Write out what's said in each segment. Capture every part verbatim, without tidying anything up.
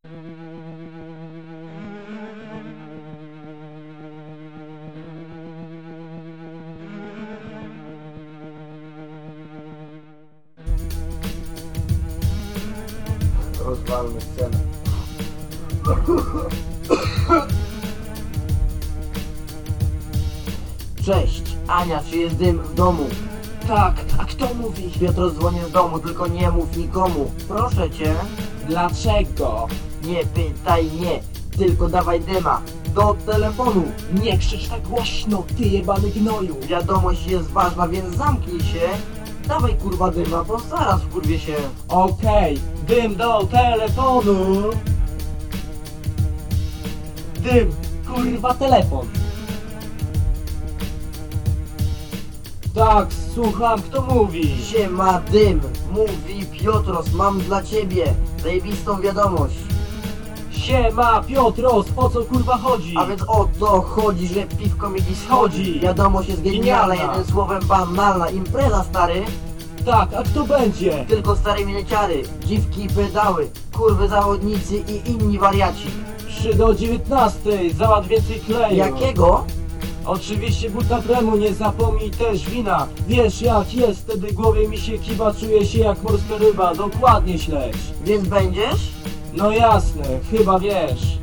Rozwalmy scenę. Cześć, Ania, czy jest dym w domu? Tak, a kto mówi? Piotr dzwoni z domu, tylko nie mów nikomu. Proszę cię. Dlaczego? Nie pytaj mnie, tylko dawaj dyma. Do telefonu. Nie krzycz tak głośno, ty jebany gnoju. Wiadomość jest ważna, więc zamknij się. Dawaj kurwa dyma, bo zaraz wkurwię się. Okej, dym do telefonu. Dym, kurwa telefon. Tak, słucham, kto mówi? Siema dym, mówi Piotros, mam dla ciebie zajebistą wiadomość. Siema, Piotros, o co kurwa chodzi? A więc o to chodzi, że piwko mi dziś schodzi. Chodzi. Wiadomość jest genialna, Genialna. jednym słowem banalna. Impreza stary, Tak, a kto będzie? tylko stare mileciary, dziwki i pedały, kurwy zawodnicy i inni wariaci. trzy do dziewiętnastej, załatw więcej kleju. Jakiego? Oczywiście buta kremu, nie zapomnij też wina. Wiesz jak jest, wtedy w głowie mi się kiwa, czuję się jak morska ryba, dokładnie śledź. Więc będziesz? No jasne, chyba wiesz.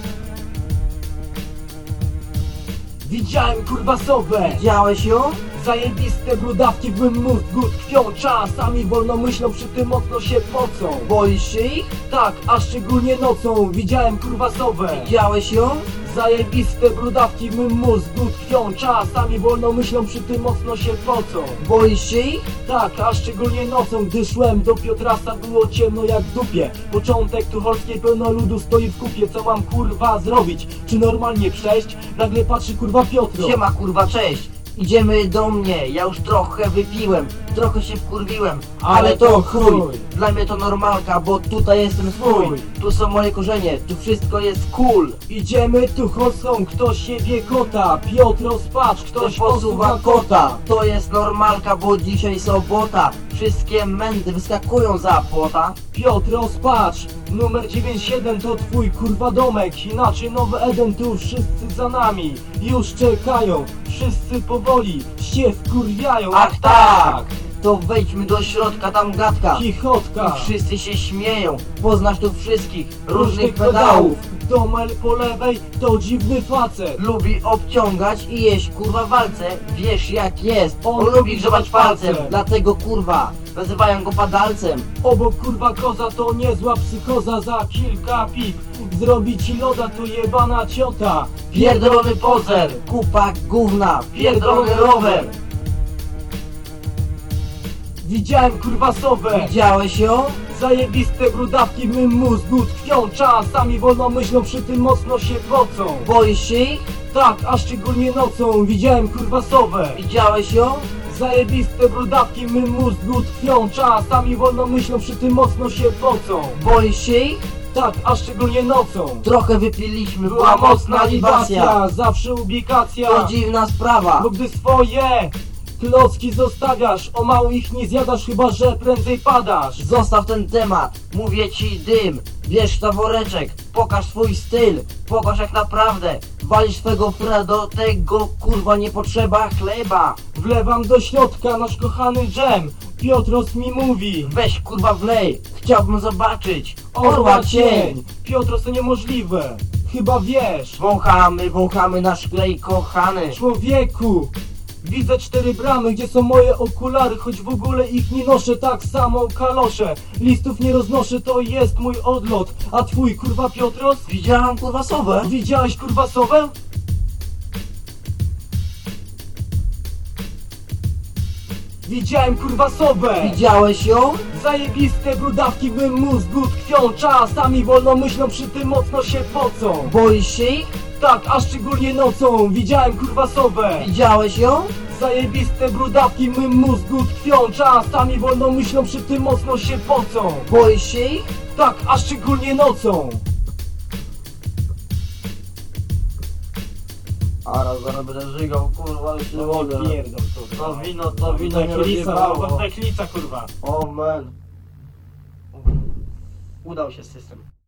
Widziałem kurwa sowę. Widziałeś ją? Zajebiste brudawki w mym mózgu tkwią, czasami wolno myślą, przy tym mocno się pocą. Boisz się ich? Tak, a szczególnie nocą, widziałem kurwa sowę. Widziałeś ją? Zajebiste brudawki w mym mózgu tkwią, czasami wolno myślą, przy tym mocno się pocą. Boisz się ich? Tak, a szczególnie nocą, gdy szłem do Piotrasa, było ciemno jak w dupie. Początek tucholskiej pełno ludu stoi w kupie, co mam kurwa zrobić? Czy normalnie przejść? Nagle patrzy kurwa Piotro. Siema kurwa, cześć. Idziemy do mnie, ja już trochę wypiłem, trochę się wkurwiłem, ale, Ale to to chuj. chuj. Dla mnie to normalka, bo tutaj jestem swój. Chuj. Tu są moje korzenie, tu wszystko jest cool. Idziemy tucholską, ktoś siebie kota. Piotro spacz, ktoś Ktoś posuwa kota. To jest normalka, bo dzisiaj sobota. Wszystkie mędy wyskakują za płota. Piotro spacz, numer dziewięćdziesiąt siedem to twój kurwa domek. Inaczej nowy Eden, tu wszyscy za nami. Już czekają, wszyscy powoli się wkurwiają. Ach tak! To wejdźmy do środka, tam gadka. Chichotka. I wszyscy się śmieją. Poznasz tu wszystkich różnych pedałów. Domel po lewej to dziwny facet. Lubi obciągać i jeść kurwa walce. Wiesz jak jest, on, On lubi lubi grzebać grzebać palcem. palcem. Dlatego kurwa nazywają go padalcem. Obok kurwa koza to niezła psychoza. Za kilka piw zrobi ci loda, to jebana ciota. Pierdolony pozer, kupa gówna, pierdolony rower. Widziałem kurwa sowę. Widziałeś ją? Zajebiste brudawki w mym mózgu tkwią, czasami wolno myślą, przy tym mocno się pocą. Boisz się ich? Tak, a szczególnie nocą, widziałem kurwa sowę. Widziałeś ją? Zajebiste brudawki w mym mózgu tkwią, czasami wolno myślą, przy tym mocno się pocą. Boisz się ich? Tak, a szczególnie nocą. Trochę wypiliśmy, Była mocna libacja, zawsze ubikacja. To dziwna sprawa. Bo gdy swoje klocki zostawiasz, o mało ich nie zjadasz, chyba że prędzej padasz. Zostaw ten temat, mówię ci dym. Bierz to woreczek, pokaż swój styl. Pokaż jak naprawdę walisz swego fra, do tego kurwa nie potrzeba chleba. Wlewam do środka nasz kochany dżem. Piotros mi mówi: Weź kurwa wlej, chciałbym zobaczyć orła cień. Piotros, to niemożliwe, chyba wiesz. Wąchamy, wąchamy nasz klej kochany. Człowieku, widzę cztery bramy, gdzie są moje okulary, choć w ogóle ich nie noszę, tak samo kalosze. Listów nie roznoszę, to jest mój odlot. A twój kurwa Piotros? Widziałam kurwa sowę? Widziałeś kurwa sowę? Widziałem kurwa sowę. Widziałeś ją? Zajebiste brudawki w mym mózgu tkwią, czasami wolno myślą, przy tym mocno się pocą. Boisz się ich? Tak, a szczególnie nocą, widziałem kurwa sowę. Widziałeś ją? Zajebiste brudawki w mym mózgu tkwią, czasami wolno myślą, przy tym mocno się pocą. Boisz się ich? Tak, a szczególnie nocą. A raz zaraz będę żygał, kurwa, już nie mogę. Pierdol, kurwa. To wino, to wino nie Techlica, rozjebało. techlica kurwa. O man. Udał się system.